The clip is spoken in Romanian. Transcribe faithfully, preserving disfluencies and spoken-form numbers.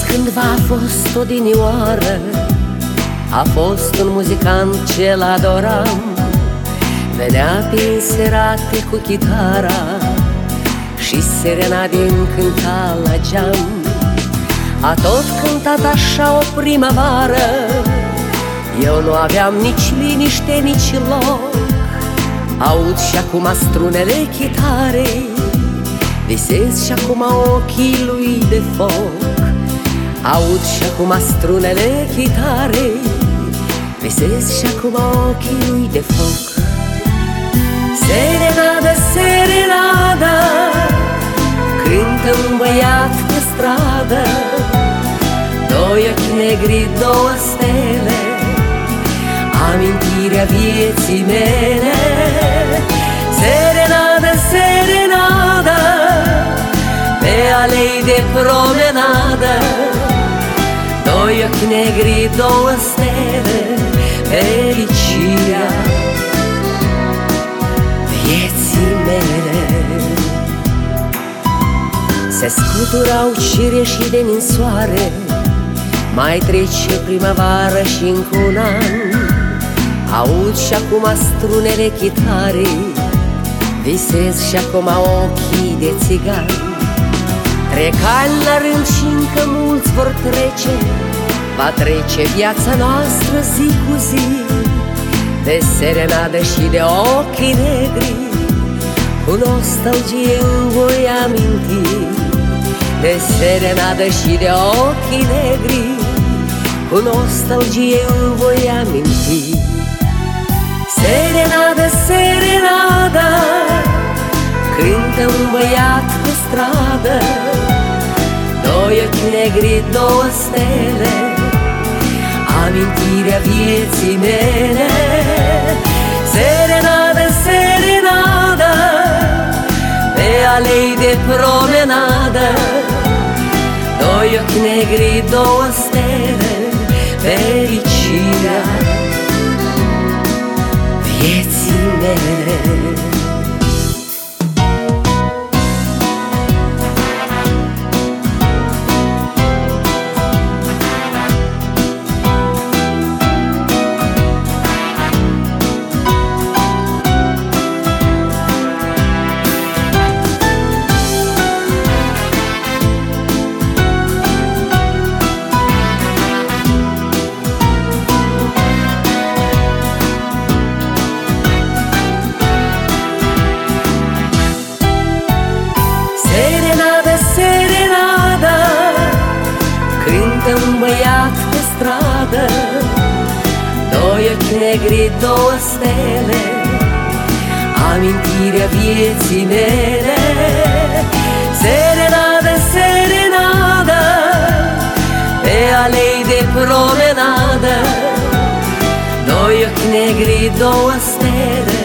cândva a fost odinioară, a fost un muzicant ce-l adoram. Venea prin serate cu chitara și serenade îmi cânta la geam. A tot cântat așa o primăvară, eu nu aveam nici liniște, nici loc. Aud și acum strunele chitarei, visez și acum ochii lui de foc. Aud și acum strunele chitarei, visez și acum ochii lui de foc. Serenada, serenada, cântă un băiat pe stradă, doi ochi negri, două stele, amintirea vieții mele. Serenada, serenada, pe alei de promenadă, doi ochi negri, două stele, fericirea vieții mele. Se scuturau cireșii de ninsoare, mai trece primăvară și încă un an. Aud și acum strunele chitarei, visez și acum ochii de țigan. Trec ani la rând și încă mulți vor trece, va trece viața noastră zi cu zi, de serenadă și de ochii negri, cu nostalgie îmi voi aminti. De serenadă și de ochii negri, cu nostalgie îmi voi aminti. Serenada, serenada, cântă un băiat pe stradă, doi ochi negri, două stele, amintirea vieții mele. Serenada, serenada, pe alei de promenadă, doi ochi negri, două stele, fericirea vieții mele. Serenada, serenada, cântă un băiat pe stradă, doi ochi negri, două stele, amintirea vieții mele. Serenada, serenada, pe alei de promenadă, doi ochi negri, două stele,